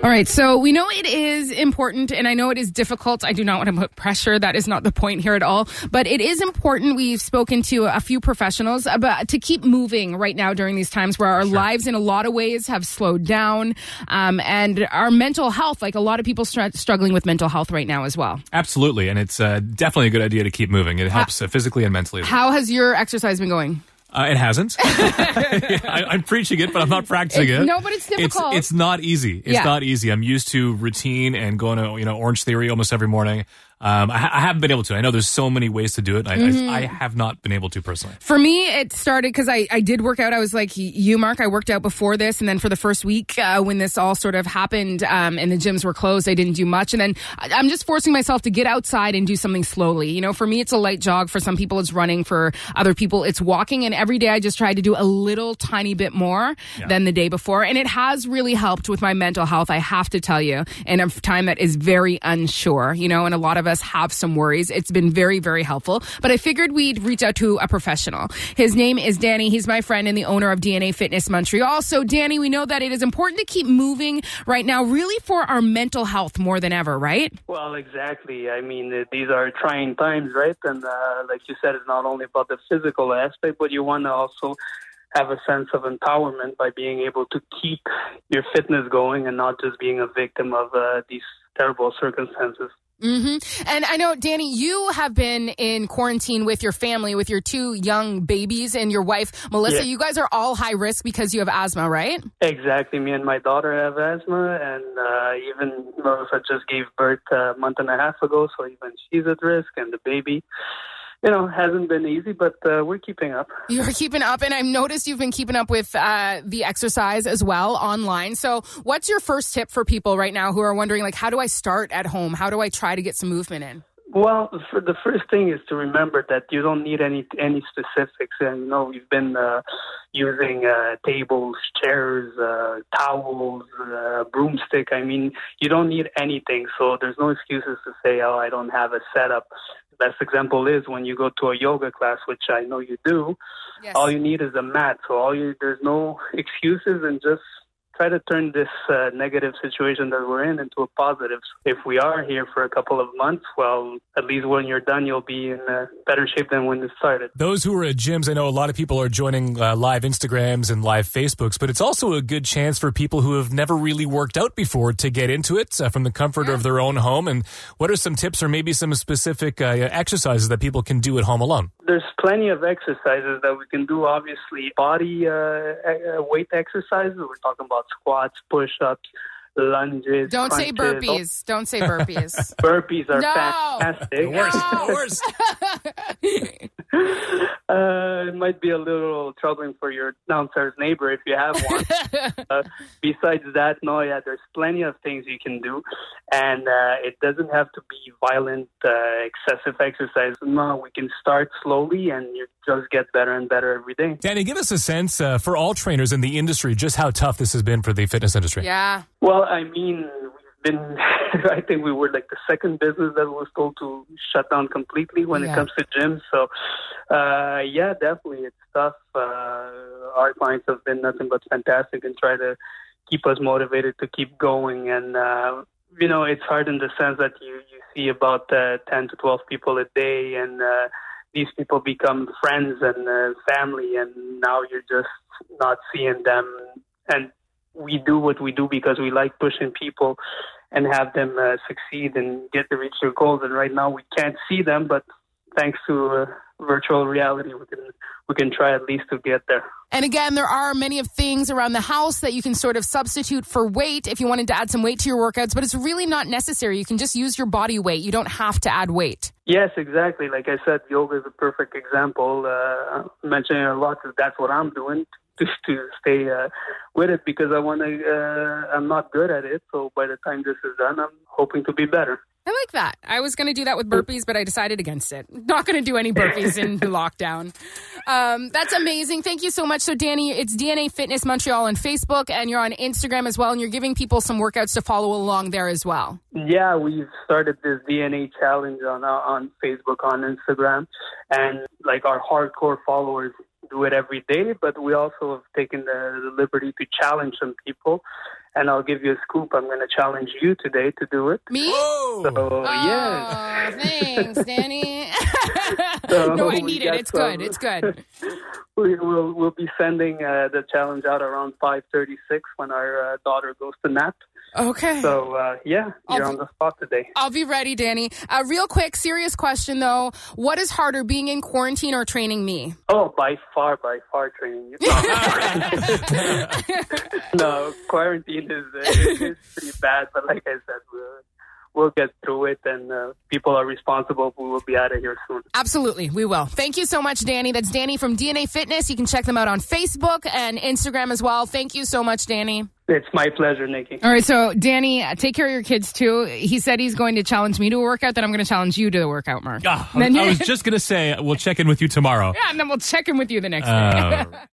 All right, so we know it is important, and I know it is difficult. I do not want to put pressure. That is not the point here at all. But it is important. We've spoken to a few professionals about to keep moving right now during these times where our lives in a lot of ways have slowed down, and our mental health, like a lot of people struggling with mental health right now as well. Absolutely, and it's definitely a good idea to keep moving. It helps physically and mentally. How has your exercise been going? It hasn't. I'm preaching it, but I'm not practicing it. No, but it's difficult. It's not easy. It's not easy. I'm used to routine and going to Orange Theory almost every morning. I haven't been able to. I know there's so many ways to do it. I have not been able to personally. For me, it started because I did work out. I was like you, Mark. I worked out before this, and then for the first week when this all sort of happened and the gyms were closed, I didn't do much. And then I'm just forcing myself to get outside and do something slowly. You know, for me, it's a light jog. For some people, it's running. For other people, it's walking. And every day, I just try to do a little tiny bit more than the day before. And it has really helped with my mental health, I have to tell you, in a time that is very unsure, you know, and a lot of us have some worries. It's been very, very helpful. But I figured we'd reach out to a professional. His name is Danny. He's my friend and the owner of DNA Fitness Montreal. So, Danny, we know that it is important to keep moving right now, really for our mental health more than ever, right? Well, exactly. I mean, these are trying times, right? And like you said, it's not only about the physical aspect, but you want to also have a sense of empowerment by being able to keep your fitness going and not just being a victim of these terrible circumstances. Mm-hmm. And I know, Danny, you have been in quarantine with your family, with your two young babies and your wife, Melissa. You guys are all high risk because you have asthma, right? Exactly. Me and my daughter have asthma, and even Melissa just gave birth a month and a half ago, so even she's at risk, and the baby, you know, hasn't been easy, but we're keeping up. You're keeping up, and I've noticed you've been keeping up with the exercise as well online. So what's your first tip for people right now who are wondering, like, how do I start at home? How do I try to get some movement in? Well, for the first thing is to remember that you don't need any specifics. And, you know, we've been using tables, chairs, towels, broomstick. I mean, you don't need anything. So there's no excuses to say, oh, I don't have a setup. The best example is when you go to a yoga class, which I know you do, all you need is a mat. So there's no excuses, and just try to turn this negative situation that we're in into a positive. If we are here for a couple of months, well, at least when you're done, you'll be in better shape than when it started. Those who are at gyms, I know a lot of people are joining live Instagrams and live Facebooks, but it's also a good chance for people who have never really worked out before to get into it from the comfort of their own home. And what are some tips or maybe some specific exercises that people can do at home alone? There's plenty of exercises that we can do. Obviously, body weight exercises. We're talking about squats, push-ups, lunges. Don't say burpees. Don't say burpees. Burpees are fantastic. The worst. It might be a little troubling for your downstairs neighbor if you have one. Besides that, there's plenty of things you can do. And it doesn't have to be violent, excessive exercise. No, we can start slowly and you just get better and better every day. Danny, give us a sense for all trainers in the industry, just how tough this has been for the fitness industry. Yeah. Well, I mean, we've been, I think we were like the second business that was told to shut down completely when it comes to gyms. So, definitely it's tough. Our clients have been nothing but fantastic and try to keep us motivated to keep going. And, it's hard in the sense that you see about 10 to 12 people a day, and these people become friends and family, and now you're just not seeing them. And we do what we do because we like pushing people and have them succeed and get to reach their goals. And right now we can't see them, but thanks to virtual reality, we can try at least to get there. And again, there are many of things around the house that you can sort of substitute for weight if you wanted to add some weight to your workouts, but it's really not necessary. You can just use your body weight. You don't have to add weight. Yes, exactly. Like I said, yoga is a perfect example. I'm mentioning it a lot because that's what I'm doing to stay with it, because I'm not good at it. So by the time this is done, I'm hoping to be better. I like that. I was going to do that with burpees, but I decided against it. Not going to do any burpees in lockdown. That's amazing. Thank you so much. So, Danny, it's DNA Fitness Montreal on Facebook, and you're on Instagram as well, and you're giving people some workouts to follow along there as well. Yeah, we've started this DNA challenge on Facebook, on Instagram, and like our hardcore followers do it every day, but we also have taken the liberty to challenge some people And I'll give you a scoop. I'm going to challenge you today to do it. Me? Whoa. So, Oh, thanks, Danny. No, I need it. It's good. It's good. We'll be sending the challenge out around 5:36 when our daughter goes to nap. Okay. So, you're on the spot today. I'll be ready, Danny. Real quick, serious question, though. What is harder, being in quarantine or training me? Oh, by far training you. No, quarantine is pretty bad, but like I said, we'll get through it, and people are responsible. We will be out of here soon. Absolutely, we will. Thank you so much, Danny. That's Danny from DNA Fitness. You can check them out on Facebook and Instagram as well. Thank you so much, Danny. It's my pleasure, Nikki. All right, so Danny, take care of your kids too. He said he's going to challenge me to a workout, then I'm going to challenge you to a workout, Mark. I was just going to say, we'll check in with you tomorrow. Yeah, and then we'll check in with you the next day.